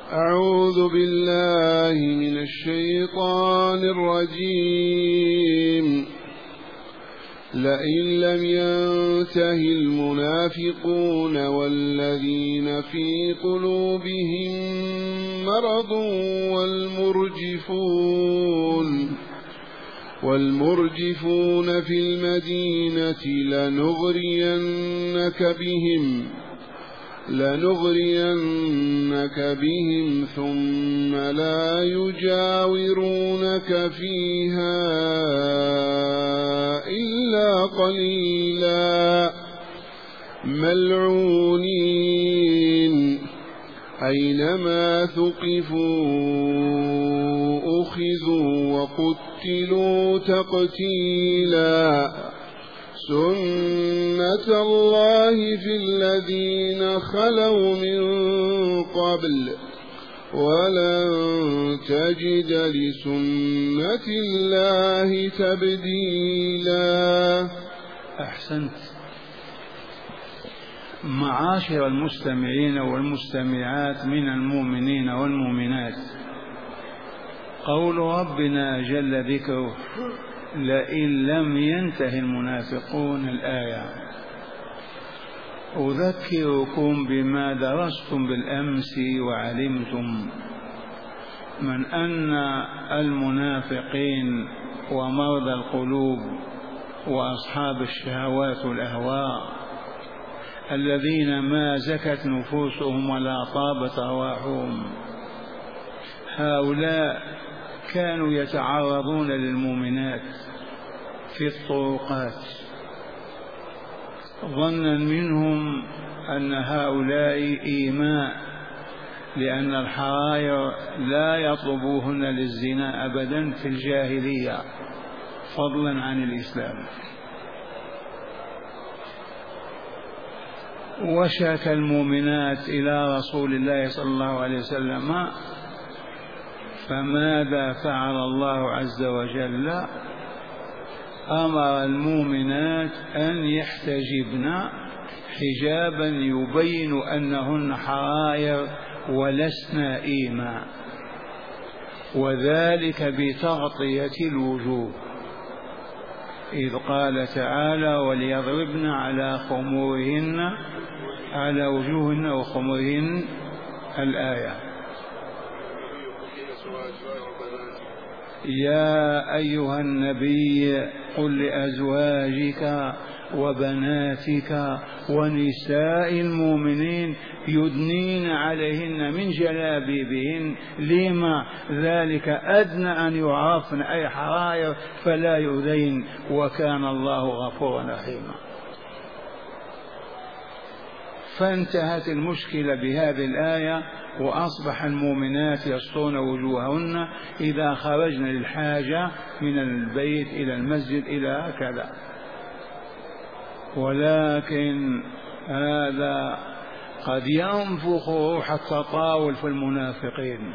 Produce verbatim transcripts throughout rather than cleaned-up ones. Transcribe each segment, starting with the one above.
أعوذ بالله من الشيطان الرجيم. لئن لم ينته المنافقون والذين في قلوبهم مرض والمرجفون والمرجفون في المدينة لنغرينك بهم لنغرينك بهم ثم لا يجاورونك فيها إلا قليلا ملعونين أينما ثقفوا أخذوا وقتلوا تقتيلا سنة الله في الذين خلوا من قبل ولن تجد لسنة الله تبديلا. أحسنت. معاشر المستمعين والمستمعات من المؤمنين والمؤمنات، قول ربنا جل ذكره لئن لم ينته المنافقون، الآية أذكركم بما درستم بالأمس وعلمتم من أن المنافقين ومرضى القلوب وأصحاب الشهوات والأهواء الذين ما زكت نفوسهم ولا طابت أرواحهم، هؤلاء كانوا يتعرضون للمؤمنات في الطرقات ظنا منهم أن هؤلاء إيماء، لأن الحراير لا يطلبوهن للزنا أبدا في الجاهلية فضلا عن الإسلام. وشك المؤمنات إلى رسول الله صلى الله عليه وسلم، فماذا فعل الله عز وجل؟ أمر المؤمنات أن يحتجبن حجابا يبين أنهن حراير ولسن إيماء، وذلك بتغطية الوجوه، إذ قال تعالى وليضربن على خمورهن على وجوههن وخمورهن، الآية. يا أيها النبي قل لأزواجك وبناتك ونساء المؤمنين يدنين عليهن من جلابيبهن، لما ذلك أدنى أن يعرفن أي حراير فلا يؤذين، وكان الله غفورا رحيما. فانتهت المشكلة بهذه الآية، وأصبح المؤمنات يسطون وجوههن إذا خرجن للحاجة من البيت إلى المسجد إلى كذا. ولكن هذا قد ينفخ روح التطاول في المنافقين،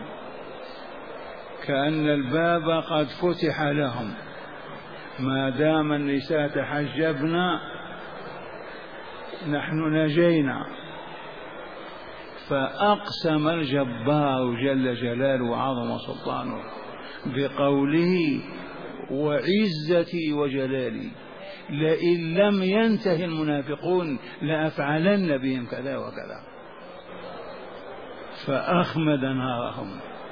كأن الباب قد فتح لهم، ما دام النساء تحجبنا نحن نجينا. فأقسم الجبار جل جلاله وعظم سلطانه بقوله وعزتي وجلالي لئن لم ينته المنافقون لأفعلن بهم كذا وكذا، فأخمد نارهم.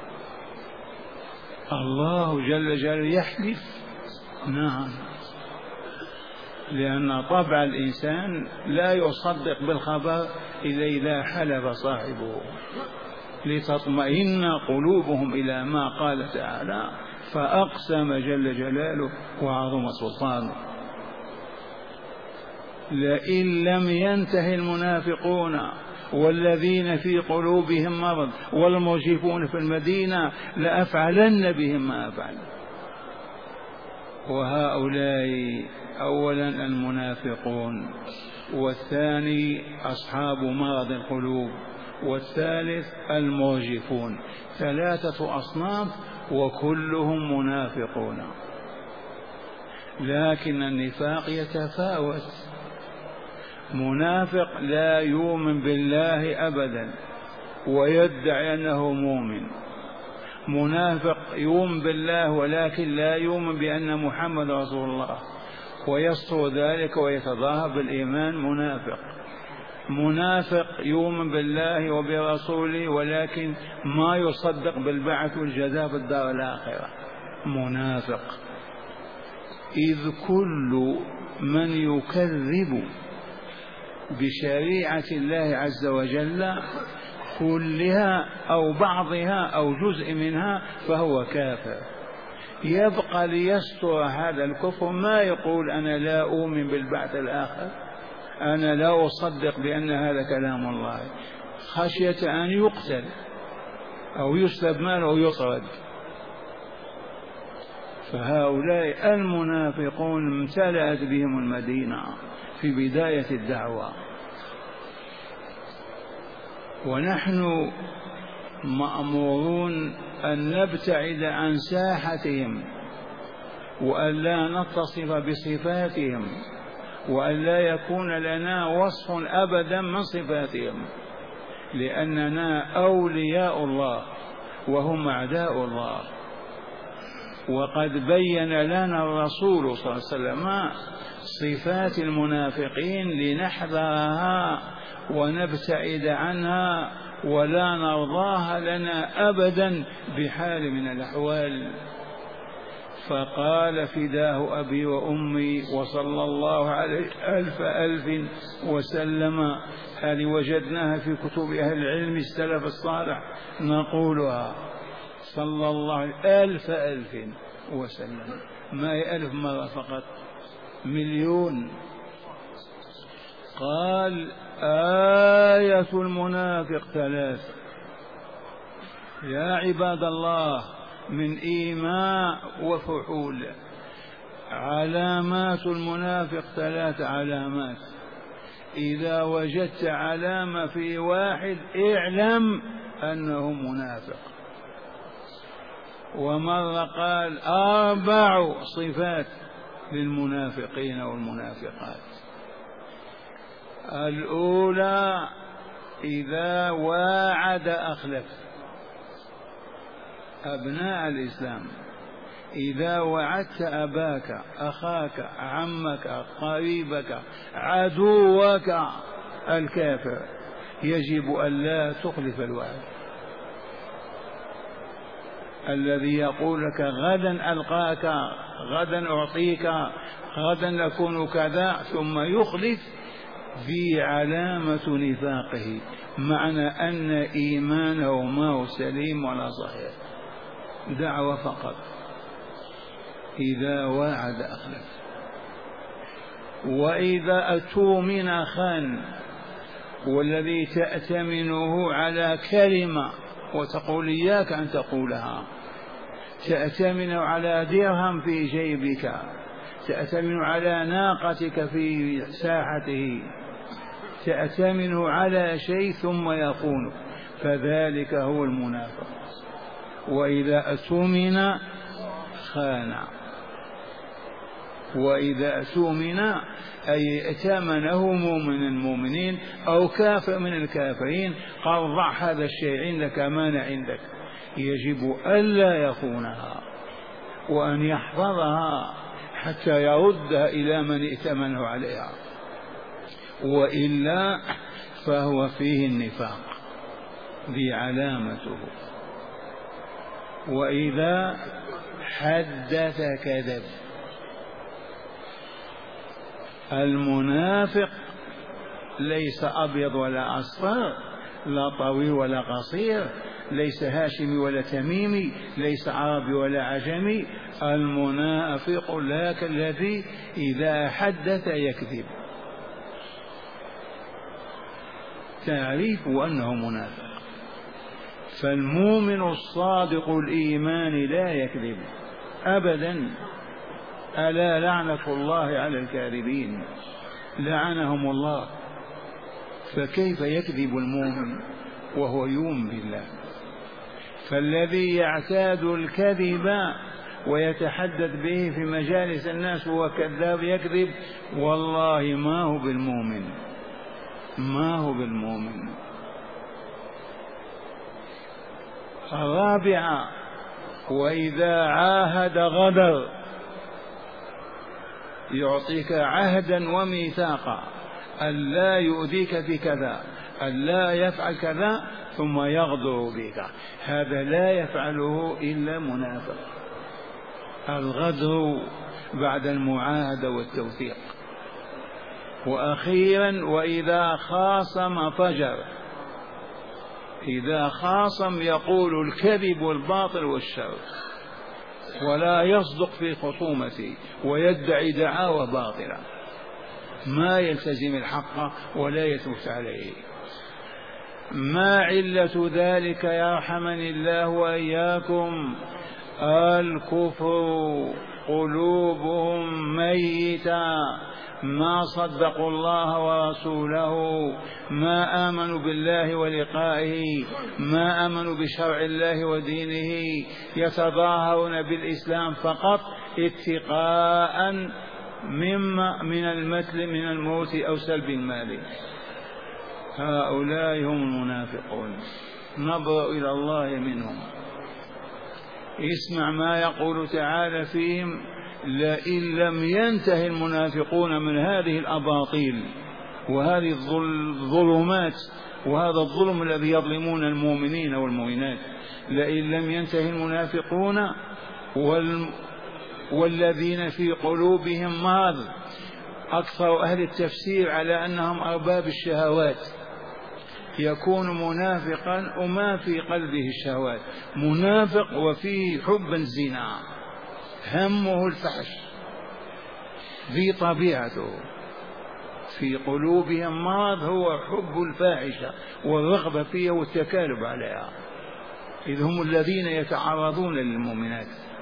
الله جل جلاله يحلف، نعم، لأن طبع الإنسان لا يصدق بالخبر إلا إذا حلف صاحبه، لتطمئن قلوبهم إلى ما قال تعالى فأقسم جل جلاله وعظم سلطانه لئن لم ينته المنافقون والذين في قلوبهم مرض والمرجفون في المدينة لأفعلن بهم ما أفعل. وهؤلاء أولا المنافقون، والثاني أصحاب مرض القلوب، والثالث المرجفون، ثلاثة أصناف وكلهم منافقون. لكن النفاق يتفاوت، منافق لا يؤمن بالله أبدا ويدعي أنه مؤمن. منافق يؤمن بالله ولكن لا يؤمن بأن محمد رسول الله، ويصدر ذلك ويتظاهر بالإيمان، منافق. منافق يؤمن بالله وبرسوله ولكن ما يصدق بالبعث والجزاء في الدار الآخرة، منافق. إذ كل من يكذب بشريعة الله عز وجل كلها أو بعضها أو جزء منها فهو كافر. يبقى ليستر هذا الكفر ما يقول أنا لا أؤمن بالبعث الآخر، أنا لا أصدق بأن هذا كلام الله، خشية أن يقتل أو يسلب ماله أو يطرد. فهؤلاء المنافقون امتلأت بهم المدينة في بداية الدعوة، ونحن مأمورون أن نبتعد عن ساحتهم وأن لا نتصف بصفاتهم وأن لا يكون لنا وصف أبدا من صفاتهم، لأننا أولياء الله وهم أعداء الله. وقد بين لنا الرسول صلى الله عليه وسلم صفات المنافقين لنحذرها ونبتعد عنها ولا نرضاها لنا أبدا بحال من الأحوال. فقال فداه أبي وأمي وصلى الله عليه ألف ألف وسلم، هل وجدناها في كتب أهل العلم السلف الصالح نقولها، صلى الله عليه ألف ألف وسلم، ما هي ألف مرة فقط، مليون. قال آية المنافق ثلاث، يا عباد الله، من إيماء وفحول. علامات المنافق ثلاث علامات، إذا وجدت علامة في واحد اعلم أنه منافق. ومرة قال أربع صفات للمنافقين والمنافقات. الأولى إذا واعد أخلف. أبناء الإسلام، إذا وعدت أباك أخاك عمك قريبك عدوك الكافر يجب أن لا تخلف الوعد. الذي يقول لك غدا ألقاك، غدا أعطيك، غدا نكون كذا، ثم يخلف، في علامة نفاقه، معنى أن إيمانه ما هو سليم ولا صحيح، دعوة فقط. إذا واعد أخلف. وإذا أتومن خان، والذي تأتمنه على كلمة وتقول إياك أن تقولها، تأتمن على درهم في جيبك، تأتمن على ناقتك في ساحته، تأتمن على شيء ثم يخونك، فذلك هو المنافق. وإذا أتمن خان، وإذا أتمن أي ائتمنه مؤمن المؤمنين أو كافر من الكافرين، قال ضع هذا الشيء عندك أمانة عندك، يجب ألا يخونها وأن يحفظها حتى يردها إلى من ائتمنه عليها، وإلا فهو فيه النفاق، ذي علامته. وإذا حدث كذب. المنافق ليس أبيض ولا أصفر، لا طويل ولا قصير، ليس هاشمي ولا تميمي، ليس عربي ولا عجمي. المنافق ذاك الذي إذا حدث يكذب. تعريف أنه منافق. فالمؤمن الصادق الإيمان لا يكذب أبدا. ألا لعنة الله على الكاذبين، لعنهم الله. فكيف يكذب المؤمن وهو يؤمن بالله؟ فالذي يعتاد الكذب ويتحدث به في مجالس الناس وهو كذاب يكذب، والله ما هو بالمؤمن، ما هو بالمؤمن. الرابعة وإذا عاهد غدر، يعطيك عهدا وميثاقا ألا يؤذيك في كذا، ألا يفعل كذا، ثم يغدر بك. هذا لا يفعله إلا منافق. الغدر بعد المعاهدة والتوثيق. وأخيرا وإذا خاصم فجر، إذا خاصم يقول الكذب والباطل والشر ولا يصدق في خصومته ويدعي دعاوى باطلة، ما يلتزم الحق ولا يثبت عليه. ما علة ذلك يرحمني الله وإياكم؟ الكفر، قلوبهم ميتة، ما صدقوا الله ورسوله، ما آمنوا بالله ولقائه، ما آمنوا بشرع الله ودينه، يتظاهرون بالإسلام فقط اتقاء مما من المثل من الموت أو سلب المال. هؤلاء هم المنافقون، نبرأ إلى الله منهم. اسمع ما يقول تعالى فيهم: لئن لم ينته المنافقون من هذه الأباطيل وهذه الظلمات وهذا الظلم الذي يظلمون المؤمنين والمؤمنات، لئن لم ينته المنافقون وال والذين في قلوبهم مرض. أكثر أهل التفسير على أنهم أرباب الشهوات. يكون منافقا وما في قلبه الشهوات، منافق وفيه حب الزنا، همه الفحش، ذي طبيعته. في قلوبهم مرض هو حب الفاحشة والرغبة فيها والتكالب عليها، إذ هم الذين يتعرضون للمؤمنات.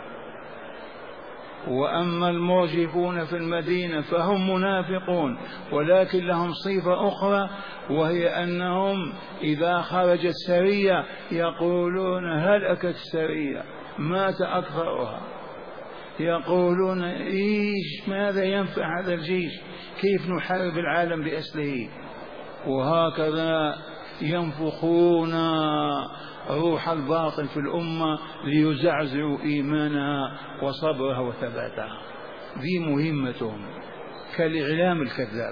وأما المرجفون في المدينة فهم منافقون، ولكن لهم صفة أخرى، وهي أنهم إذا خرجت سرية يقولون هلكت السرية، مات أكثرها، يقولون إيش ماذا ينفع هذا الجيش، كيف نحارب العالم بأسله. وهكذا ينفخون روح الباطل في الأمة ليزعزعوا إيمانها وصبرها وثباتها. ذي مهمتهم كالإعلام الكذاب،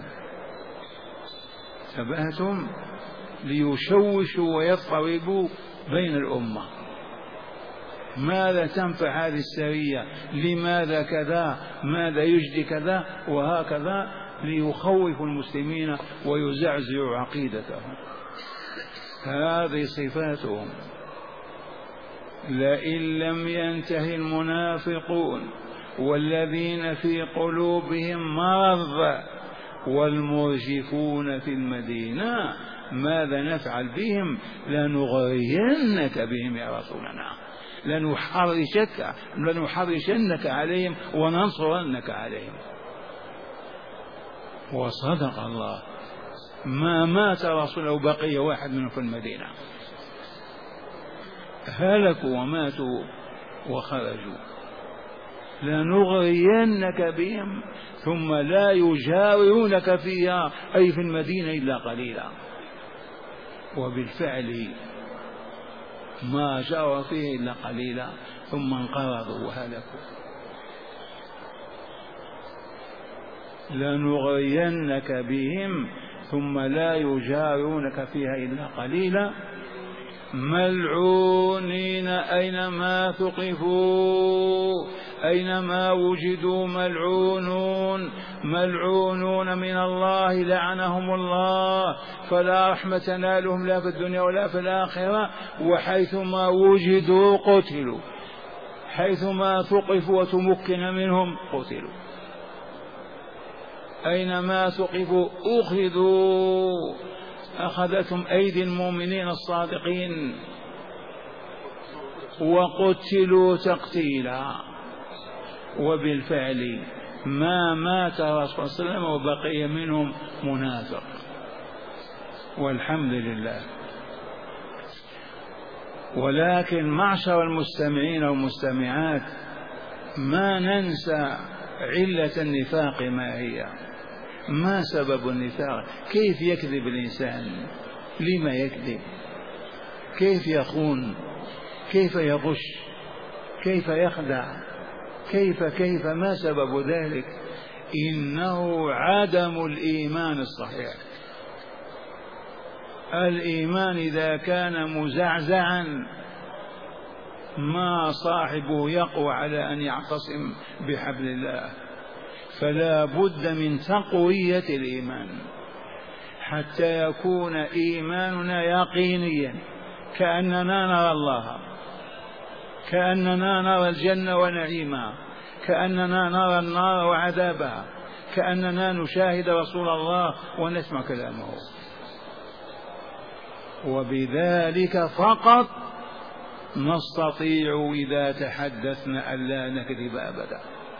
ثباتهم ليشوشوا ويضطربوا بين الأمة. ماذا تنفع هذه السرية، لماذا كذا، ماذا يجدي كذا، وهكذا ليخوفوا المسلمين ويزعزعوا عقيدتهم. هذه صفاتهم. لئن لم ينته المنافقون والذين في قلوبهم مرض والمرجفون في المدينة ماذا نفعل بهم؟ لنغرينك بهم يا رسولنا، لنحرشك لنحرشنك عليهم وننصرنك عليهم. وصدق الله، ما مات رسول أو بقي واحد منهم في المدينة، هلكوا وماتوا وخرجوا. لنغرينك بهم ثم لا يجاورونك فيها، أي في المدينة، إلا قليلا. وبالفعل ما جاور فيه إلا قليلا ثم انقرضوا وهلكوا. لنغرينك بهم ثم لا يجاورونك فيها إلا قليلا. ملعونين أينما ثقفوا، أينما وجدوا ملعونون، ملعونون من الله، لعنهم الله، فلا رحمة نالهم لا في الدنيا ولا في الآخرة. وحيثما وجدوا قتلوا، حيثما ثقفوا وتمكن منهم قتلوا، أينما ثقفوا أخذوا، أخذتهم أيدي المؤمنين الصادقين وقتلوا تقتيلا. وبالفعل ما مات رسول الله صلى الله عليه وسلم وبقي منهم منافق، والحمد لله. ولكن معشر المستمعين والمستمعات، ما ننسى علة النفاق ما هي، ما سبب النفاق، كيف يكذب الإنسان، لما يكذب، كيف يخون، كيف يغش؟ كيف يخدع؟ كيف كيف ما سبب ذلك؟ إنه عدم الإيمان الصحيح. الإيمان إذا كان مزعزعا ما صاحبه يقوى على أن يعتصم بحبل الله، فلا بد من تقوية الإيمان حتى يكون إيماننا يقينيا، كأننا نرى الله، كأننا نرى الجنة ونعيمها، كأننا نرى النار وعذابها، كأننا نشاهد رسول الله ونسمع كلامه. وبذلك فقط نستطيع إذا تحدثنا ألا نكذب أبدا،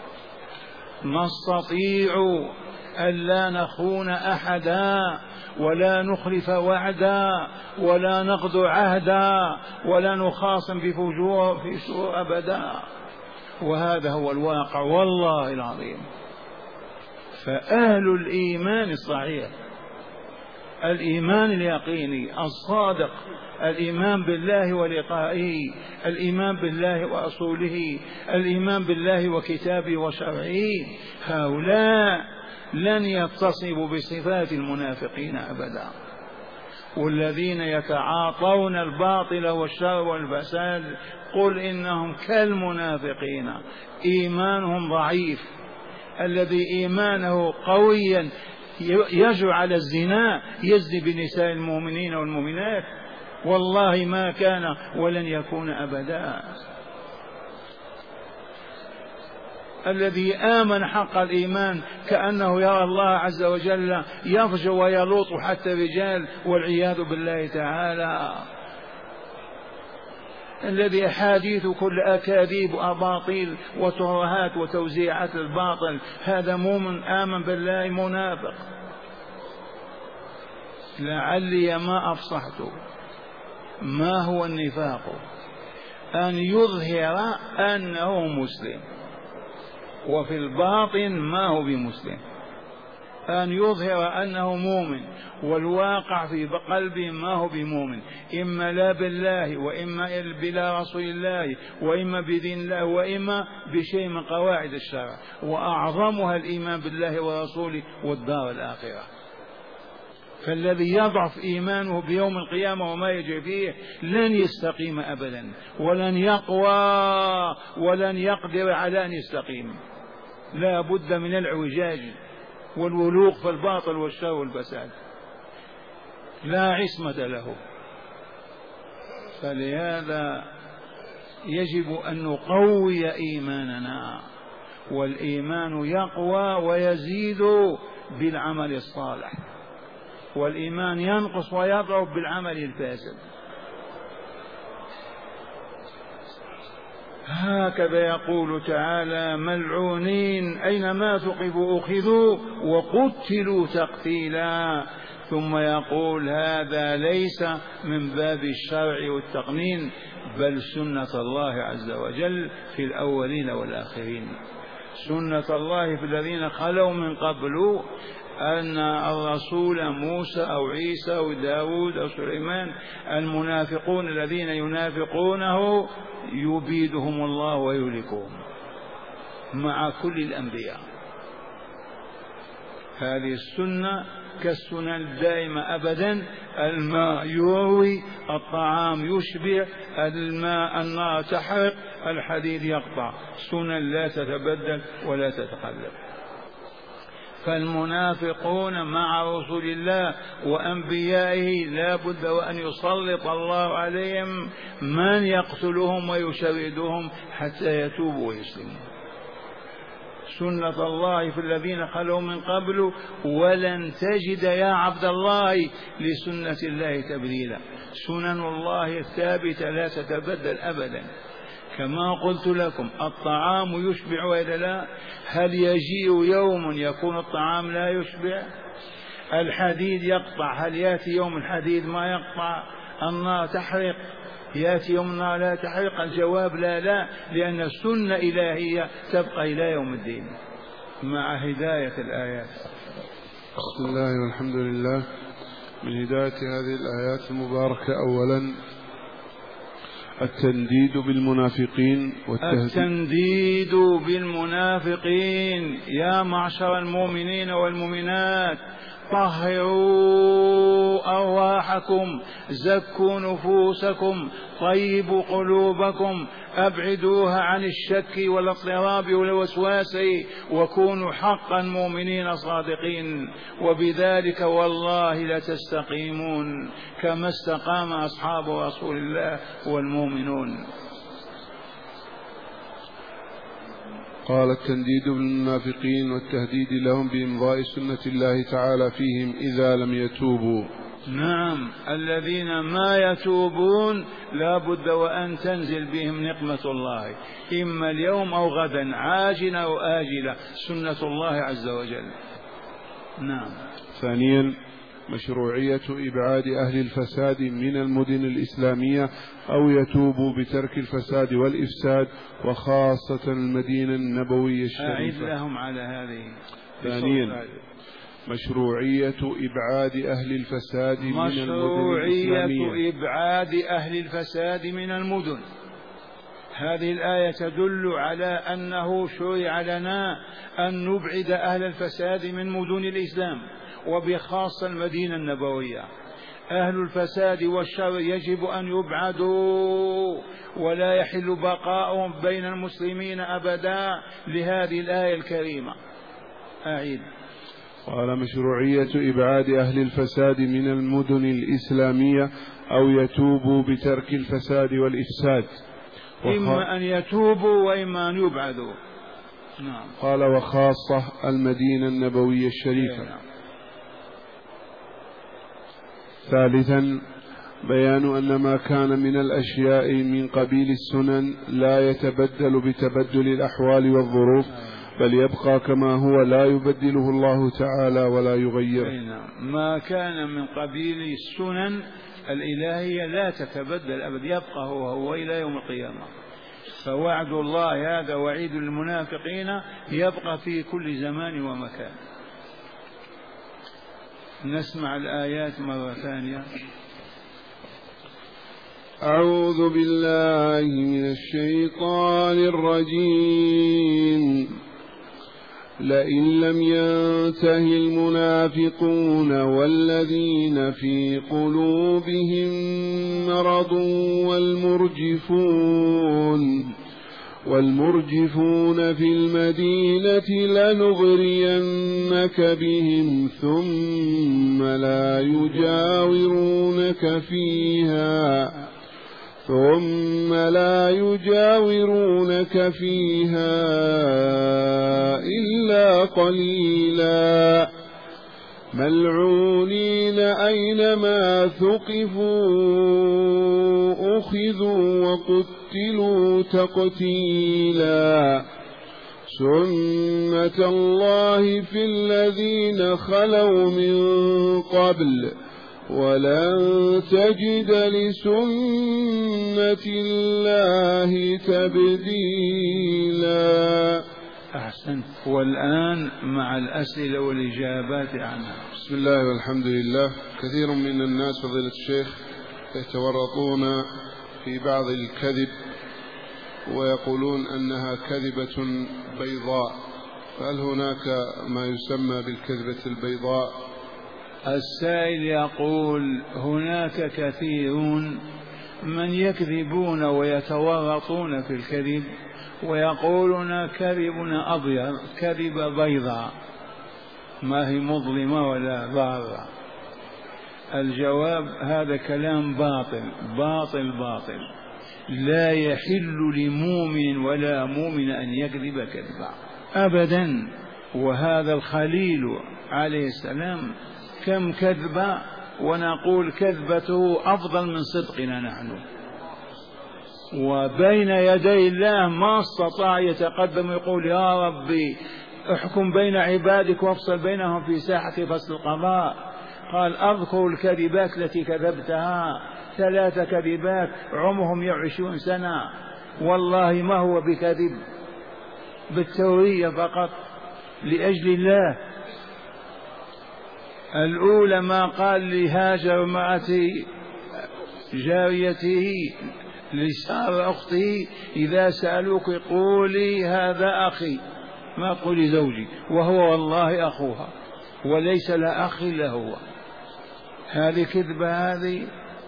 نستطيع ألا نخون أحدا ولا نخلف وعدا ولا نغدو عهدا ولا نخاصم بفجور في سوء أبدا. وهذا هو الواقع والله العظيم. فأهل الإيمان الصحيح، الإيمان اليقيني الصادق، الإيمان بالله ولقائه، الإيمان بالله ورسوله، الإيمان بالله وكتابه وشرعه، هؤلاء لن يتصفوا بصفات المنافقين أبدا. والذين يتعاطون الباطل والشر والفساد قل إنهم كالمنافقين، إيمانهم ضعيف. الذي إيمانه قويا يجرؤ على الزنا يزني بنساء المؤمنين والمؤمنات، والله ما كان ولن يكون أبدا. الذي آمن حق الإيمان كأنه يرى الله عز وجل يفجر ويلوط حتى الرجال والعياذ بالله تعالى. الذي أحاديث كل أكاذيب وأباطيل وترهات وتوزيعات الباطل، هذا مؤمن آمن بالله منافق. لعلي ما أفصحت ما هو النفاق، أن يظهر أنه مسلم وفي الباطن ما هو بمسلم، أن يظهر أنه مؤمن والواقع في قلبه ما هو بمؤمن، إما لا بالله وإما بلا رسول الله وإما بدين الله وإما بشيء من قواعد الشرع، وأعظمها الإيمان بالله ورسوله والدار الآخرة. فالذي يضعف إيمانه بيوم القيامة وما يجري فيه لن يستقيم أبدا، ولن يقوى ولن يقدر على أن يستقيم. لا بد من العوجاج والولوغ في الباطل والشر والفساد، لا عصمة له. فلهذا يجب أن نقوي إيماننا، والإيمان يقوى ويزيد بالعمل الصالح، والإيمان ينقص ويضعف بالعمل الفاسد. هكذا يقول تعالى: ملعونين أينما ثقفوا أخذوا وقتلوا تقتيلا. ثم يقول: هذا ليس من باب الشرع والتقنين بل سنة الله عز وجل في الأولين والآخرين. سنة الله في الذين خلوا من قبل، أن الرسول موسى أو عيسى أو داود أو سليمان، المنافقون الذين ينافقونه يبيدهم الله ويهلكهم مع كل الأنبياء. هذه السنة كالسنة الدائمة أبدا: الماء يروي، الطعام يشبع، الماء النار تحرق، الحديد يقطع، سنة لا تتبدل ولا تتقلب. فالمنافقون مع رسول الله وأنبيائه لا بد وأن يسلط الله عليهم من يقتلهم ويشردهم حتى يتوبوا ويسلموا. سنة الله في الذين خلوا من قبل، ولن تجد يا عبد الله لسنة الله تبديلا. سنن الله الثابتة لا تتبدل أبدا. كما قلت لكم: الطعام يشبع وإلا لا؟ هل يجيء يوم يكون الطعام لا يشبع؟ الحديد يقطع، هل يأتي يوم الحديد ما يقطع؟ النار تحرق، يأتي يوم النار لا تحرق؟ الجواب لا لا، لأن السنة إلهية تبقى إلى يوم الدين مع هداية الآيات. بسم الله والحمد لله. من هداية هذه الآيات المباركة أولا التنديد بالمنافقين والتهديد التنديد بالمنافقين. يا معشر المؤمنين والمؤمنات طهروا أرواحكم، زكوا نفوسكم، طيبوا قلوبكم، أبعدوها عن الشك والاضطراب والوسواس، وكونوا حقا مؤمنين صادقين، وبذلك والله لتستقيمون كما استقام أصحاب رسول الله والمؤمنون. قال التنديد بالمنافقين والتهديد لهم بإمضاء سنة الله تعالى فيهم إذا لم يتوبوا. نعم، الذين ما يتوبون لا بد وأن تنزل بهم نقمة الله، إما اليوم أو غدا، عاجلة أو آجلة، سنة الله عز وجل. نعم. ثانيا مشروعية إبعاد أهل الفساد من المدن الإسلامية أو يتوبوا بترك الفساد والإفساد، وخاصة المدينة النبوية الشريفة. أعد لهم على هذه. ثانيا مشروعية إبعاد أهل الفساد من المدن الإسلامية. مشروعية إبعاد أهل الفساد من المدن. هذه الآية تدل على أنه شرع لنا أن نبعد أهل الفساد من مدن الإسلام، وبخاصة المدينة النبوية. أهل الفساد والشر يجب أن يبعدوا، ولا يحل بقاؤهم بين المسلمين أبدا، لهذه الآية الكريمة. أعيد. قال مشروعية إبعاد أهل الفساد من المدن الإسلامية أو يتوبوا بترك الفساد والإفساد، إما أن يتوبوا وإما أن يبعدوا. نعم. قال وخاصة المدينة النبوية الشريفة. نعم. ثالثا بيان أن ما كان من الأشياء من قبيل السنن لا يتبدل بتبدل الأحوال والظروف، بل يبقى كما هو لا يبدله الله تعالى ولا يغيره. ما كان من قبيل السنن الإلهية لا تتبدل أبدا، يبقى هو هو إلى يوم القيامة. فوعد الله هذا وعيد المنافقين يبقى في كل زمان ومكان. نسمع الآيات مرة ثانية. أعوذ بالله من الشيطان الرجيم. لئن لم ينته المنافقون والذين في قلوبهم مرض والمرجفون والمرجفون في المدينة لنغرينك بهم ثم لا يجاورونك فيها ثم لا يجاورونك فيها إلا قليلا ملعونين أينما ثقفوا أخذوا وقتلوا تقتيلا سنة الله في الذين خلوا من قبل ولن تجد لسنة الله تبديلا. أحسنت. والآن مع الأسئلة والإجابات عنها. بسم الله والحمد لله. كثير من الناس فضيلة الشيخ يتورطون في بعض الكذب ويقولون أنها كذبة بيضاء، فهل هناك ما يسمى بالكذبة البيضاء؟ السائل يقول هناك كثيرون من يكذبون ويتورطون في الكذب ويقولون كذبنا أبيض، كذبة بيضاء ما هي مظلمة ولا ضارة. الجواب هذا كلام باطل باطل باطل، لا يحل لمؤمن ولا مؤمن أن يكذب كذبا أبدا. وهذا الخليل عليه السلام كم كذبة ونقول كذبته أفضل من صدقنا نحن، وبين يدي الله ما استطاع يتقدم يقول يا ربي احكم بين عبادك وافصل بينهم في ساحة فصل القضاء. قال أذكر الكذبات التي كذبتها، ثلاث كذبات عمرهم يعيشون سنة، والله ما هو بكذب، بالتورية فقط لأجل الله. الأولى ما قال لهاجر امرأة جاريته لسان أخته إذا سألوك قولي هذا أخي، ما قولي زوجي، وهو والله أخوها وليس لا أخ إلا هو. هذه كذبة. هذه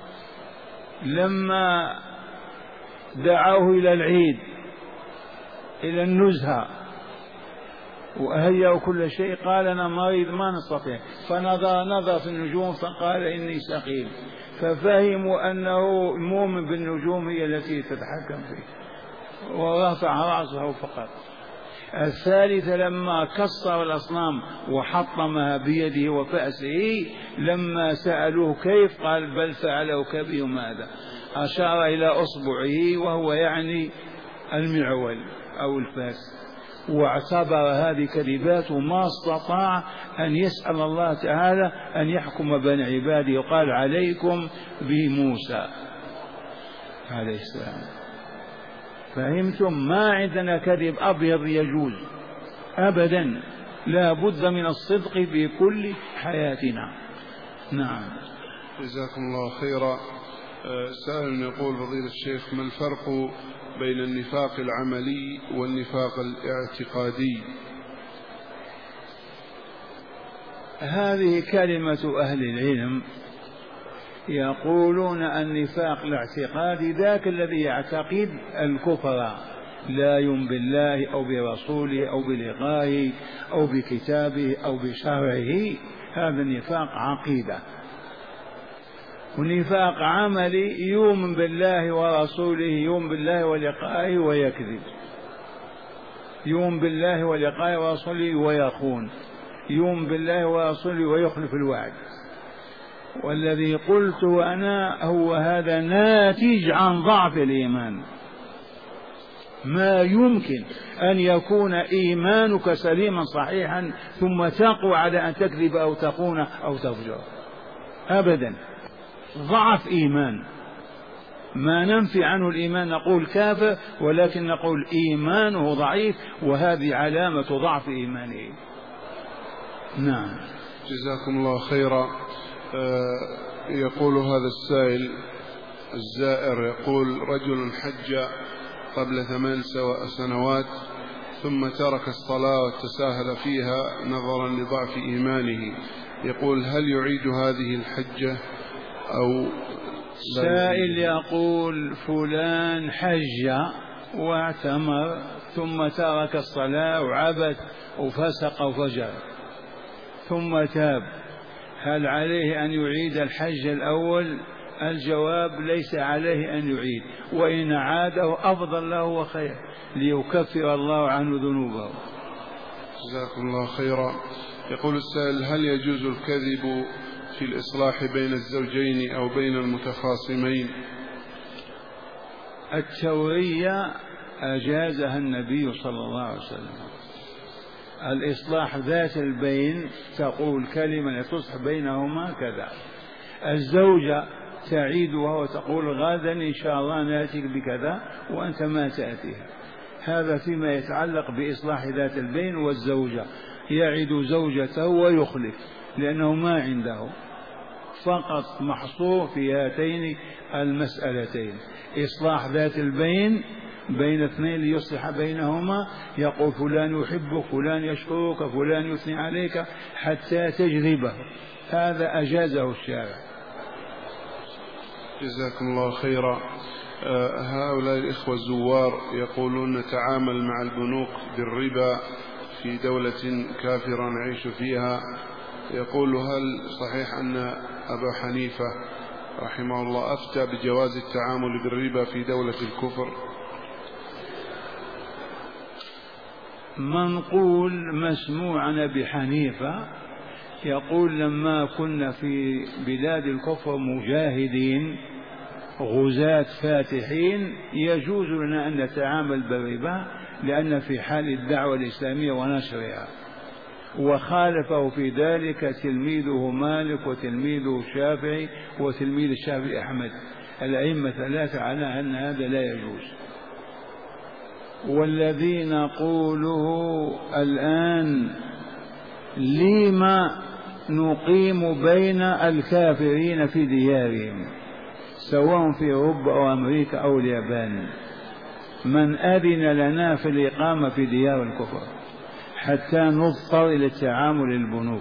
لما دعوه إلى العيد إلى النزهة وهيأوا كل شيء قال أنا مريض ما نستطيع، فنظر نظر في النجوم فقال إني سقيم، ففهموا أنه المؤمن بالنجوم هي التي تتحكم فيه ورفع رأسه فقط. الثالثة لما كسر الأصنام وحطمها بيده وفأسه لما سألوه كيف قال بل فعله كبيرهم هذا، أشار إلى أصبعه وهو يعني المعول أو الفاس، واعتبر هذه كذبات وما استطاع أن يسأل الله تعالى أن يحكم بين عباده، وقال عليكم بموسى عليه السلام. فهمتم؟ ما عندنا كذب أبيض يجوز أبدا، لا بد من الصدق في كل حياتنا. نعم. جزاكم الله خيرا. سائل يقول فضيلة الشيخ ما الفرق بين النفاق العملي والنفاق الاعتقادي؟ هذه كلمة أهل العلم، يقولون النفاق الاعتقادي ذاك الذي يعتقد الكفر لا يؤمن بالله أو برسوله أو بلقائه أو بكتابه أو بشرعه، هذا النفاق عقيدة. ونفاق عملي يؤمن بالله ورسوله، يؤمن بالله ولقائه ويكذب، يؤمن بالله ولقائه ورسوله ويخون، يؤمن بالله ورسوله ويخلف الوعد. والذي قلت أنا هو هذا ناتج عن ضعف الإيمان. ما يمكن أن يكون إيمانك سليما صحيحا ثم تقوى على أن تكذب أو تخون أو تفجر أبدا. ضعف إيمان، ما ننفي عنه الإيمان، نقول كافر، ولكن نقول إيمانه ضعيف، وهذه علامة ضعف إيمانه. نعم. جزاكم الله خيرا. يقول هذا السائل الزائر، يقول رجل حج قبل ثمان سنوات ثم ترك الصلاة وتساهل فيها نظرا لضعف إيمانه، يقول هل يعيد هذه الحجة أو؟ سائل يقول فلان حج واعتمر ثم ترك الصلاة وعبث وفسق وفجر ثم تاب، هل عليه أن يعيد الحج الأول؟ الجواب ليس عليه أن يعيد، وإن عاده أفضل له وخير ليكفر الله عنه ذنوبه. جزاكم الله خيرا. يقول السائل هل يجوز الكذب في الإصلاح بين الزوجين أو بين المتخاصمين؟ التورية أجازها النبي صلى الله عليه وسلم. الإصلاح ذات البين تقول كلمة تصلح بينهما كذا، الزوجة تعيدها وتقول غدا إن شاء الله نأتيك بكذا وأنت ما تأتيها. هذا فيما يتعلق بإصلاح ذات البين. والزوجة يعد زوجته ويخلف لأنه ما عنده، فقط محصور في هاتين المسألتين: إصلاح ذات البين بين اثنين ليصلح بينهما، يقول فلان يحبك، فلان يشكرك، فلان يثني عليك حتى تجذبه، هذا أجازه الشارع. جزاكم الله خيرا. آه هؤلاء الإخوة الزوار يقولون نتعامل مع البنوك بالربا في دولة كافرة نعيش فيها، يقول هل صحيح أن أبا حنيفة رحمه الله أفتى بجواز التعامل بالربا في دولة الكفر؟ منقول مسموع عن أبي حنيفة يقول لما كنا في بلاد الكفر مجاهدين غزاة فاتحين يجوز لنا أن نتعامل بالربا لأن في حال الدعوة الإسلامية ونشرها. وخالفه في ذلك تلميذه مالك وتلميذه الشافعي وتلميذ الشافعي أحمد، الأئمة ثلاثة على أن هذا لا يجوز. والذي نقوله الآن لما نقيم بين الكافرين في ديارهم، سواء في أوروبا أو أمريكا أو اليابان، من أذن لنا في الإقامة في ديار الكفر حتى نضطر إلى التعامل البنوك.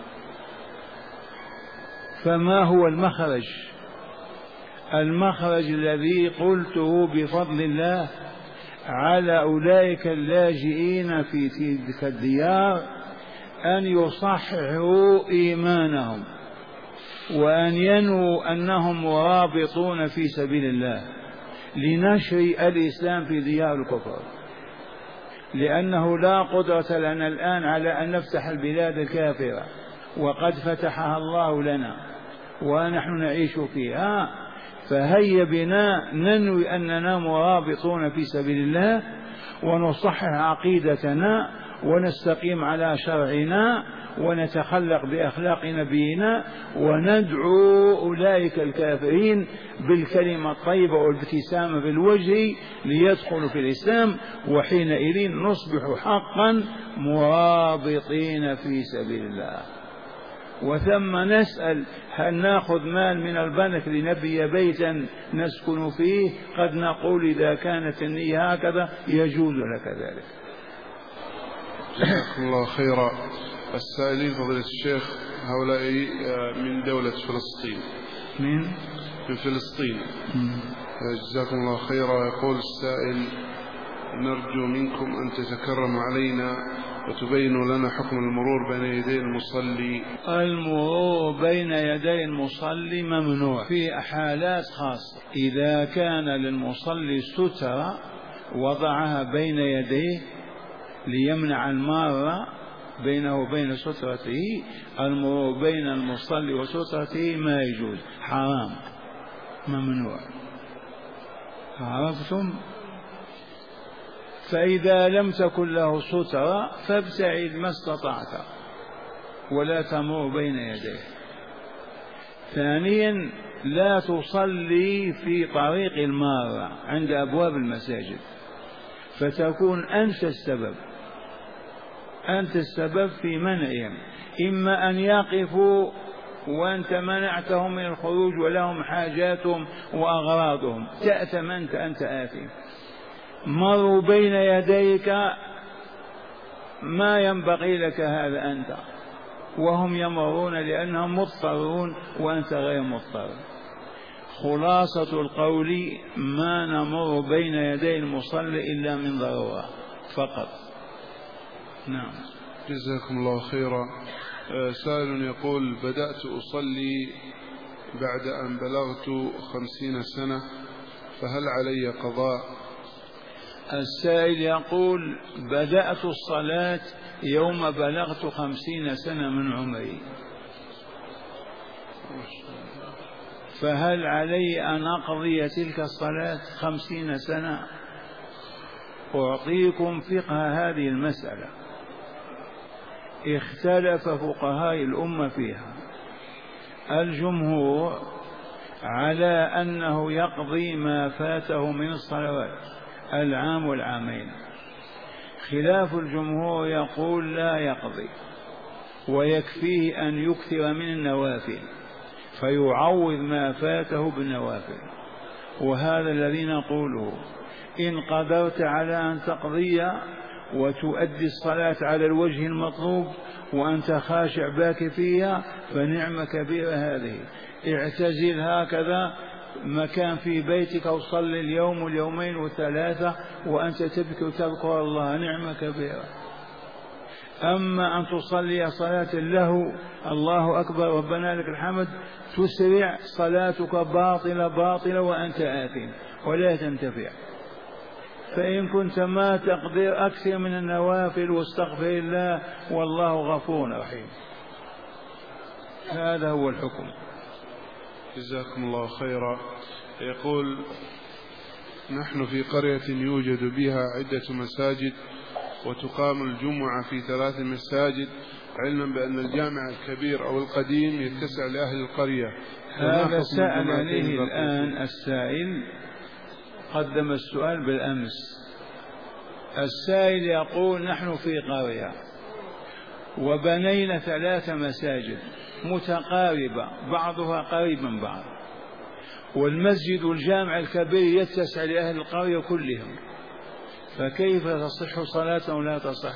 فما هو المخرج؟ المخرج الذي قلته بفضل الله على أولئك اللاجئين في تلك الديار أن يصححوا إيمانهم، وأن ينووا أنهم مرابطون في سبيل الله لنشر الإسلام في ديار الكفر، لأنه لا قدرة لنا الآن على أن نفتح البلاد الكافرة، وقد فتحها الله لنا ونحن نعيش فيها. فهيا بنا ننوي أننا مرابطون في سبيل الله، ونصحح عقيدتنا، ونستقيم على شرعنا، ونتخلق بأخلاق نبينا، وندعو أولئك الكافرين بالكلمة الطيبة والابتسامة في الوجه ليدخلوا في الإسلام، وحينئذ نصبح حقا مرابطين في سبيل الله. وثم نسأل هل نأخذ مال من البنك لنبني بيتا نسكن فيه؟ قد نقول إذا كانت النية هكذا يجوز لك ذلك. جزاكم الله خيرا. السائلين فضيلة الشيخ هؤلاء من دولة فلسطين. من؟ من فلسطين. جزاكم الله خيرا. يقول السائل: نرجو منكم أن تتكرموا علينا وتبينوا لنا حكم المرور بين يدي المصلي. المرور بين يدي المصلي ممنوع في حالات خاصة، إذا كان للمصلي سترة وضعها بين يديه ليمنع المارة بينه وبين سترته، المرور بين المصلي وسترته ما يجوز، حرام ممنوع. عرفتم؟ فإذا لم تكن له سترة فابتعد ما استطعت ولا تمر بين يديه. ثانيا لا تصلي في طريق المارة عند أبواب المساجد، فتكون أنت السبب أنت السبب في منعهم، إما أن يقفوا وأنت منعتهم من الخروج ولهم حاجاتهم وأغراضهم، تأتم أنت أنت آثم. مروا بين يديك ما ينبغي لك هذا أنت، وهم يمرون لأنهم مضطرون وأنت غير مضطر. خلاصة القول: ما نمر بين يدي المصلي إلا من ضرورة فقط. نعم. جزاكم الله خيرا. سائل يقول: بدأت أصلي بعد أن بلغت خمسين سنة، فهل علي قضاء؟ السائل يقول: بدأت الصلاة يوم بلغت خمسين سنة من عمري، فهل علي أن أقضي تلك الصلاة خمسين سنة؟ أعطيكم فقه هذه المسألة، اختلف فقهاء الأمة فيها. الجمهور على أنه يقضي ما فاته من الصلوات العام والعامين، خلاف الجمهور يقول لا يقضي، ويكفيه أن يكثر من النوافل فيعوض ما فاته بالنوافل. وهذا الذي نقوله: إن قدرت على أن تقضي وتؤدي الصلاة على الوجه المطلوب وأنت خاشع باكي فيها فنعم كبيرة هذه. اعتزل هكذا مكان في بيتك وصلي اليوم واليومين والثلاثة وأنت تبكي وتذكر الله، نعمة كبيرة. أما أن تصلي صلاة له الله أكبر ربنا لك الحمد، تسرع، صلاتك باطلة باطلة وأنت آثم ولا تنتفع. فإن كنت ما تقدر أكثر من النوافل واستغفر الله والله غفور رحيم. هذا هو الحكم. جزاكم الله خيرا. يقول: نحن في قرية يوجد بها عدة مساجد وتقام الجمعة في ثلاث مساجد، علما بأن الجامع الكبير أو القديم يتسع لأهل القرية. هذا سأل عليه الآن السائل، قدم السؤال بالأمس. السائل يقول: نحن في قرية وبنينا ثلاث مساجد متقاربة بعضها قريب من بعض، والمسجد الجامع الكبير يتسع لأهل القرية كلهم، فكيف تصح صلاة ولا تصح؟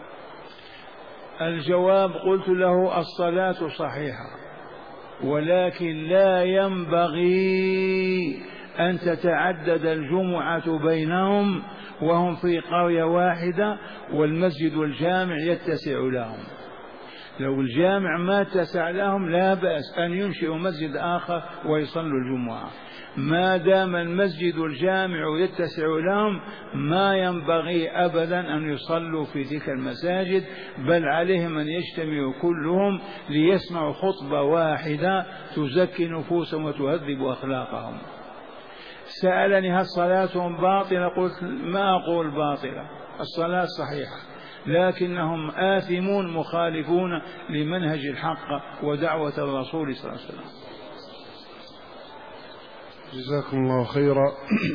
الجواب قلت له الصلاة صحيحة، ولكن لا ينبغي أن تتعدد الجمعة بينهم وهم في قرية واحدة والمسجد الجامع يتسع لهم. لو الجامع ما اتسع لهم لا بأس أن ينشئوا مسجد آخر ويصلوا الجمعة. ما دام المسجد الجامع يتسع لهم ما ينبغي أبدا أن يصلوا في تلك المساجد، بل عليهم أن يجتمعوا كلهم ليسمعوا خطبة واحدة تزكي نفوسهم وتهذب أخلاقهم. سألني هل صلاتهم باطلة؟ قلت ما أقول باطلة، الصلاة صحيحة، لكنهم آثمون مخالفون لمنهج الحق ودعوة الرسول صلى الله عليه وسلم. جزاكم الله خيرا.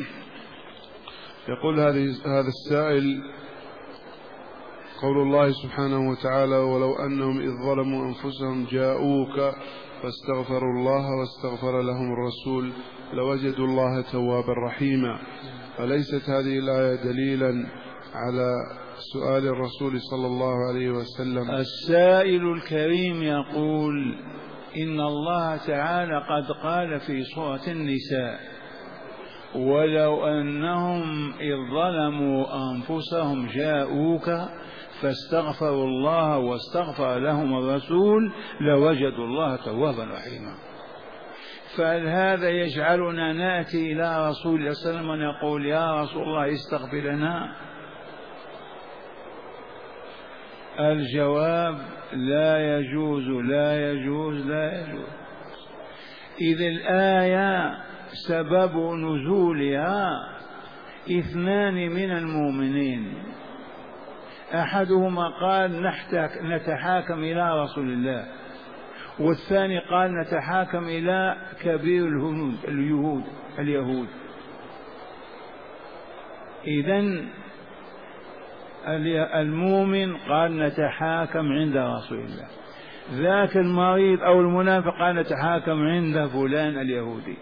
يقول هذا السائل: قول الله سبحانه وتعالى: ولو أنهم إذ ظلموا أنفسهم جاءوك فاستغفروا الله واستغفر لهم الرسول لوجدوا الله توابا رحيما، أليست هذه الآية دليلا على سؤال الرسول صلى الله عليه وسلم؟ السائل الكريم يقول: إن الله تعالى قد قال في سورة النساء: ولو أنهم إذ ظلموا أنفسهم جاءوك فاستغفروا الله واستغفر لهم الرسول لوجدوا الله توابا رحيما. فهل هذا يجعلنا نأتي إلى رسول الله صلى الله عليه وسلم ونقول: يا رسول الله استغفر لنا؟ الجواب: لا يجوز لا يجوز لا يجوز. إذ الآية سبب نزولها اثنان من المؤمنين، أحدهما قال نتحاكم إلى رسول الله، والثاني قال نتحاكم إلى كبير الهنود اليهود اليهود. إذن المؤمن قال نتحاكم عند رسول الله، ذاك المريض أو المنافق قال نتحاكم عند فلان اليهودي.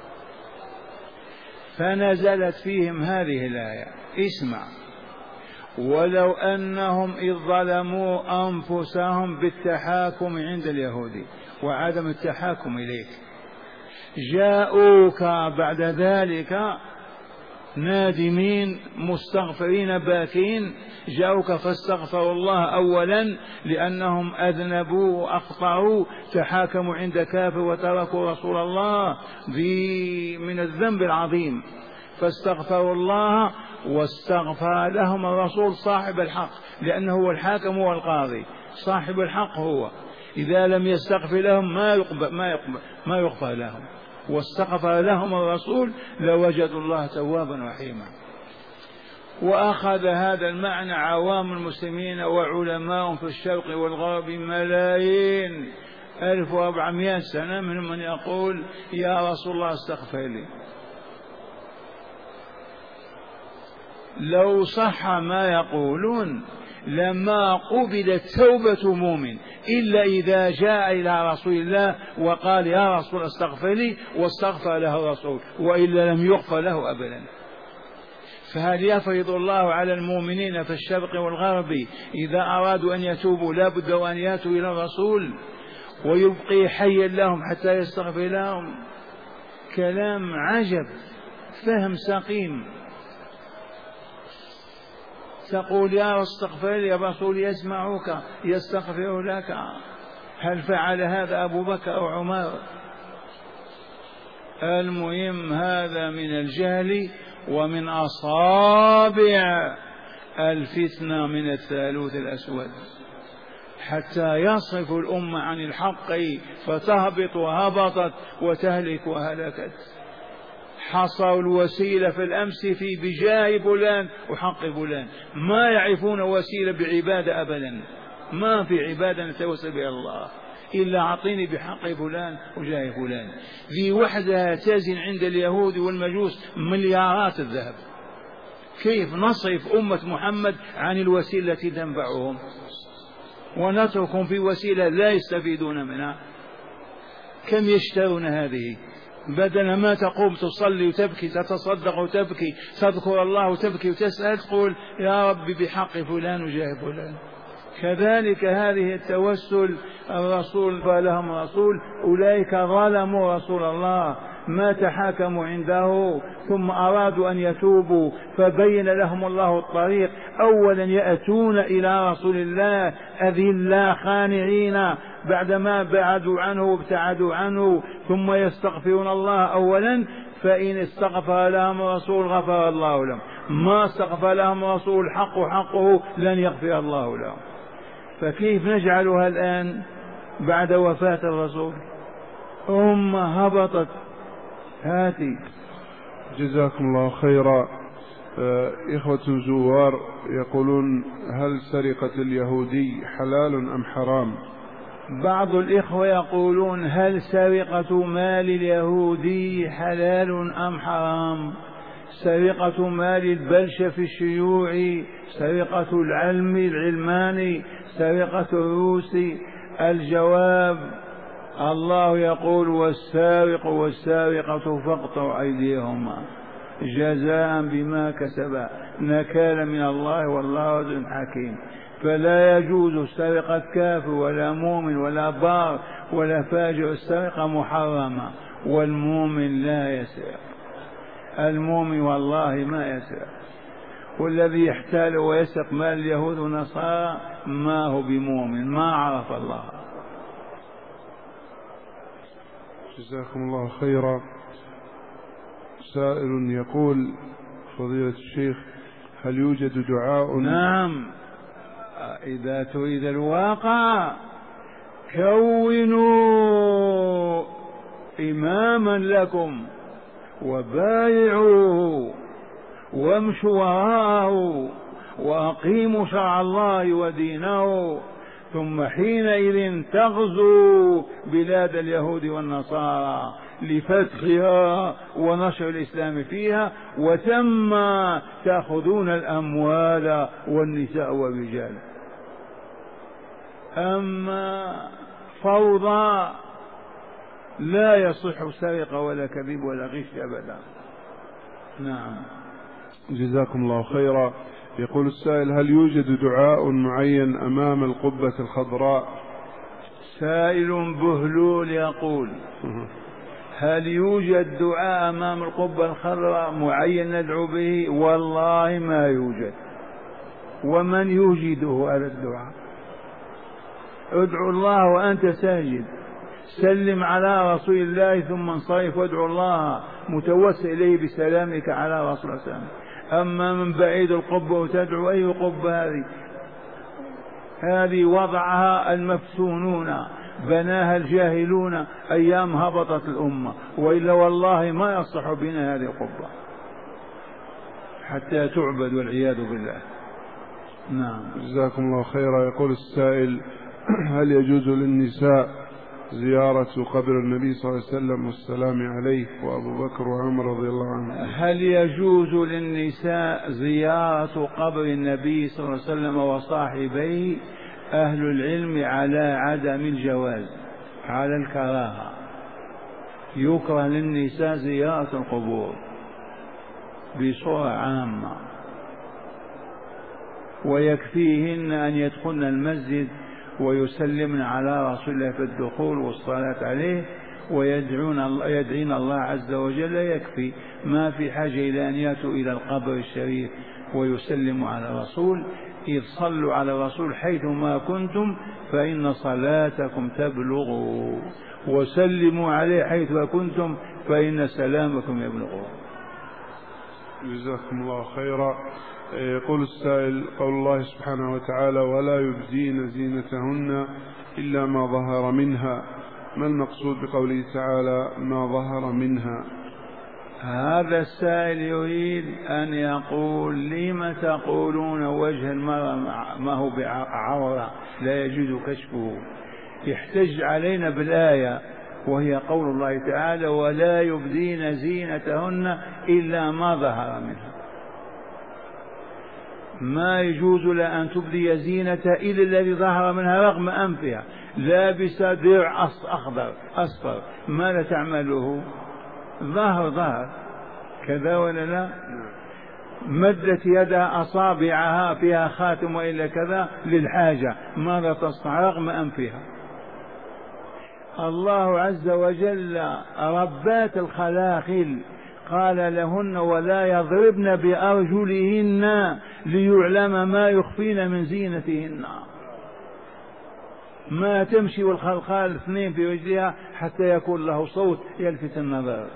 فنزلت فيهم هذه الآية: اسمع، ولو أنهم إذ ظلموا أنفسهم بالتحاكم عند اليهودي وعدم التحاكم إليك جاءوك بعد ذلك نادمين مستغفرين باكين، جاءوك فاستغفروا الله أولا لأنهم أذنبوا وأخطأوا، تحاكموا عند كافر وتركوا رسول الله من الذنب العظيم، فاستغفروا الله واستغفر لهم الرسول صاحب الحق، لأنه هو الحاكم هو القاضي، صاحب الحق هو. إذا لم يستغفر لهم ما يقبل ما يقبل ما يغفر لهم، واستغفر لهم الرسول لوجدوا الله توابا رحيما. وأخذ هذا المعنى عوام المسلمين وعلماء في الشرق والغرب ملايين، ألف وأربعمائة سنة، من من يقول: يا رسول الله استغفر لي. لو صح ما يقولون لما قبلت توبة مؤمن إلا إذا جاء إلى رسول الله وقال: يا رسول استغفر لي، واستغفر له الرسول، وإلا لم يغفر له أبدا. فهل يفرض الله على المؤمنين في الشرق والغرب إذا أرادوا أن يتوبوا لا بد أن يأتوا إلى الرسول ويبقي حيا لهم حتى يستغفر لهم؟ كلام عجب، فهم سقيم. تقول: يا استغفر لي، يا رسول يسمعك يستغفر لك. هل فعل هذا أبو بكر أو عمر؟ المهم هذا من الجهل ومن أصابع الفتنة من الثالوث الأسود، حتى يصرف الأمة عن الحق فتهبط وهبطت وتهلك وهلكت. حصروا الوسيلة في الأمس في بجاه فلان وحق فلان، ما يعرفون وسيلة بعبادة أبدا، ما في عبادة نتوسل بها الله إلا أعطيني بحق فلان وجاه فلان. ذي وحدها تزن عند اليهود والمجوس مليارات الذهب. كيف نصرف أمة محمد عن الوسيلة التي تنفعهم ونتركهم في وسيلة لا يستفيدون منها؟ كم يشترون هذه؟ بدل ما تقوم تصلي وتبكي تتصدق وتبكي تذكر الله وتبكي وتسأل تقول يا رب بحق فلان وجاه فلان. كذلك هذه التوسل الرسول قال لهم رسول أولئك ظلموا رسول الله ما تحاكموا عنده ثم أرادوا أن يتوبوا فبين لهم الله الطريق. أولا يأتون إلى رسول الله أذلا خانعين بعدما بعدوا عنه وابتعدوا عنه ثم يستغفرون الله أولا، فإن استغفر لهم الرسول غفر الله لهم، ما استغفر لهم الرسول حق حقه لن يغفر الله لهم. فكيف نجعلها الآن بعد وفاة الرسول؟ أمة هبطت. هاتي. جزاكم الله خيرا. إخوة زوار يقولون هل سرقة اليهودي حلال أم حرام؟ بعض الإخوة يقولون هل سرقة مال اليهودي حلال أم حرام؟ سرقة مال البلشف الشيوعي، سرقة العلم العلماني، سرقة الروسي. الجواب الله يقول والسارق والسارقة فاقطعوا أيديهما جزاء بما كسبا نكالا من الله والله عزيز حكيم. فلا يجوز سرقة كافر ولا مؤمن ولا بار ولا فاجر، السرقة محرمة والمؤمن لا يسرق. المؤمن والله ما يسرق، والذي يحتال ويسرق مال اليهود والنصارى ما هو بمؤمن، ما عرف الله. جزاكم الله خيرا. سائل يقول فضيلة الشيخ هل يوجد دعاء؟ نعم، إذا تريد الواقع كونوا إماما لكم وبايعوه وامشوا وراءه وأقيموا شرع الله ودينه، ثم حينئذ تغزو بلاد اليهود والنصارى لفتحها ونشر الإسلام فيها، وثم تأخذون الأموال والنساء والرجال. أما فوضى لا يصح سرقة ولا كذب ولا غش أبدا. نعم. جزاكم الله خيرا. يقول السائل هل يوجد دعاء معين أمام القبة الخضراء؟ سائل بهلول يقول هل يوجد دعاء أمام القبة الخضراء معين ندعو به؟ والله ما يوجد. ومن يوجده على الدعاء؟ ادعو الله وأنت ساجد، سلم على رسول الله ثم انصرف وادعو الله متوسل إليه بسلامك على رسول الله. أما من بعيد القبة وتدعو، أي قبة هذه؟ هذه وضعها المفتونون، بناها الجاهلون أيام هبطت الأمة، وإلا والله ما يصح بنا هذه القبة حتى تعبد والعياذ بالله. نعم. جزاكم الله خيرا. يقول السائل هل يجوز للنساء زيارة قبر النبي صلى الله عليه وسلم والسلام عليه وأبو بكر وعمر رضي الله عنهم؟ هل يجوز للنساء زيارة قبر النبي صلى الله عليه وسلم وصاحبيه؟ أهل العلم على عدم الجواز، على الكراهة. يكره للنساء زيارة القبور بصورة عامة، ويكفيهن أن يدخلن المسجد ويسلمن على رسول الله في الدخول والصلاة عليه ويدعون الله يدعين الله عز وجل، يكفي، ما في حاجة إلى أن يأتوا إلى القبر الشريف ويسلموا على الرسول. إذ صلوا على الرسول حيثما كنتم فإن صلاتكم تبلغوا، وسلموا عليه حيثما كنتم فإن سلامكم يبلغوا. جزاكم الله خيرا. يقول السائل قول الله سبحانه وتعالى ولا يبدين زينتهن إلا ما ظهر منها، ما المقصود بقوله تعالى ما ظهر منها؟ هذا السائل يريد أن يقول لم تقولون وجه المرأة ما هو بعورة لا يجوز كشفه؟ يحتج علينا بالآية وهي قول الله تعالى ولا يبدين زينتهن إلا ما ظهر منها. ما يجوز لها أن تبدي زينتها إلا الذي ظهر منها رغم أنفها، لابسة درع أخضر أصفر، ماذا تعمله؟ ظهر ظهر كذا ولا لا؟ مدت يدها أصابعها فيها خاتم وإلا كذا للحاجة، ماذا تصنع رغم أنفها؟ الله عز وجل ربات الخلاخل قال لهن ولا يضربن بأرجلهن ليعلم ما يخفين من زينتهن. ما تمشي والخلخال اثنين في وجهها حتى يكون له صوت يلفت النظر.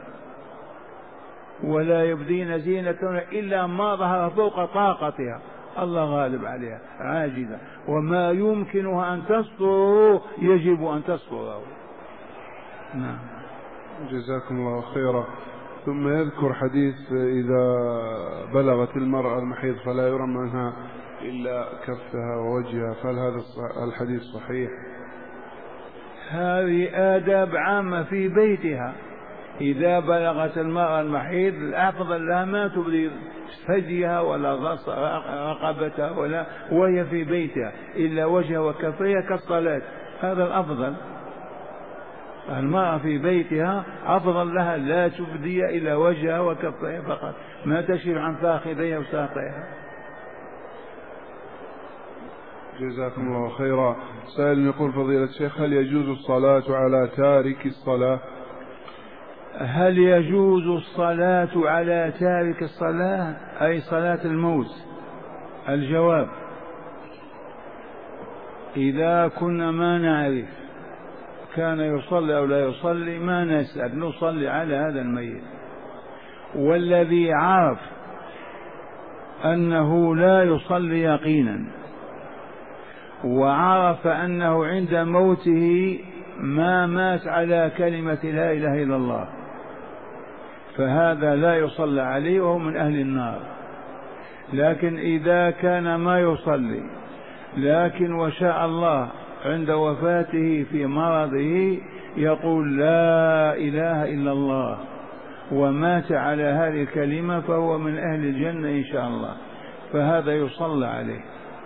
ولا يبدين زينتهن إلا ما ظهر فوق طاقتها، الله غالب عليها عاجزة، وما يمكنها أن تستره يجب أن تستره. نعم. جزاكم الله خيرا. ثم يذكر حديث إذا بلغت المرأة المحيض فلا يرى منها إلا كفها ووجهها، فهل هذا الحديث صحيح؟ هذه آداب عامة في بيتها. إذا بلغت المرأة المحيض الأفضل لها ما تبدي ثديها ولا رقبتها ولا وهي في بيتها إلا وجهها وكفيها كالصلاة، هذا الأفضل. المرأة في بيتها أفضل لها لا تبدي إلا وجهها وكفيها فقط، ما تشير عن فاخذيها وساقيها. جزاكم الله خيرا. سائل يقول فضيلة الشيخ هل يجوز الصلاة على تارك الصلاة؟ هل يجوز الصلاة على تارك الصلاة أي صلاة الموت؟ الجواب إذا كنا ما نعرف كان يصلي أو لا يصلي ما نسأل، نصلي على هذا الميت. والذي عرف أنه لا يصلي يقينا وعرف أنه عند موته ما مات على كلمة لا إله إلا الله فهذا لا يصلى عليه وهو من أهل النار. لكن إذا كان ما يصلي لكن وشاء الله عند وفاته في مرضه يقول لا إله إلا الله ومات على هذه الكلمة فهو من أهل الجنة إن شاء الله، فهذا يصلى عليه.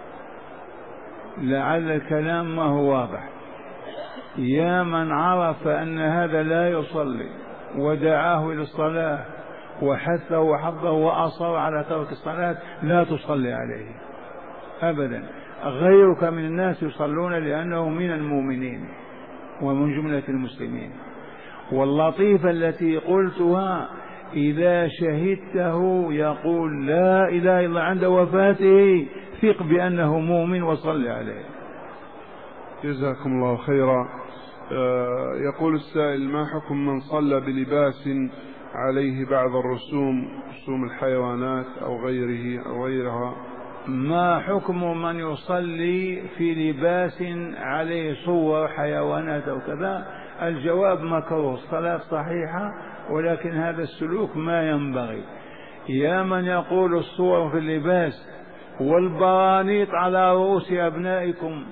لعل الكلام ما هو واضح. يا من عرف أن هذا لا يصلي ودعاه للصلاة وحثه وحضه وأصر على ترك الصلاة لا تصلي عليه أبدا. غيرك من الناس يصلون لأنه من المؤمنين ومن جملة المسلمين. واللطيفة التي قلتها إذا شهدته يقول لا إله إلا الله عند وفاته ثق بأنه مؤمن وصل عليه. جزاكم الله خيرا. يقول السائل ما حكم من صلى بلباس عليه بعض الرسوم، رسوم الحيوانات أو غيره أو غيرها؟ ما حكم من يصلي في لباس عليه صور حيوانات أو كذا؟ الجواب مكروه، الصلاة صحيحة ولكن هذا السلوك ما ينبغي. يا من يقول الصور في اللباس والبرانيط على رؤوس أبنائكم،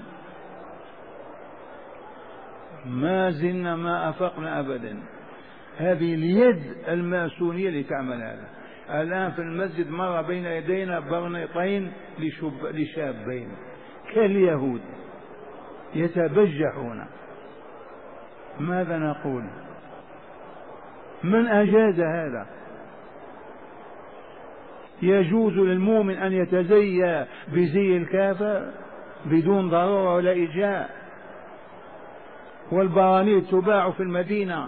ما زلنا ما أفقنا أبدا. هذه اليد الماسونية اللي تعمل هذا. الآن في المسجد مر بين يدينا برنيطين لشابين كاليهود يتبجحون. ماذا نقول؟ من أجاز هذا؟ يجوز للمؤمن أن يتزيى بزي الكافر بدون ضرورة ولا إجاء؟ والبرانيط تباع في المدينة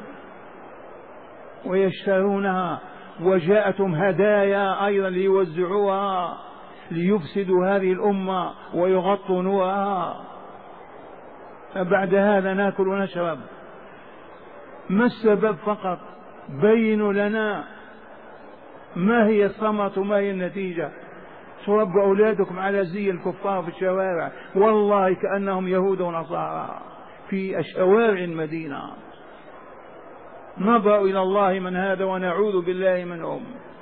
ويشترونها، وجاءتهم هدايا أيضا ليوزعوها ليفسدوا هذه الأمة ويغطوا نورها. بعد هذا ناكل ونشرب. ما السبب فقط؟ بينوا لنا ما هي الثمرة وما هي النتيجة. تربوا أولادكم على زي الكفار في الشوارع والله كأنهم يهود ونصارى في شوارع المدينة. نبرأ إلى الله من هذا ونعوذ بالله منهم.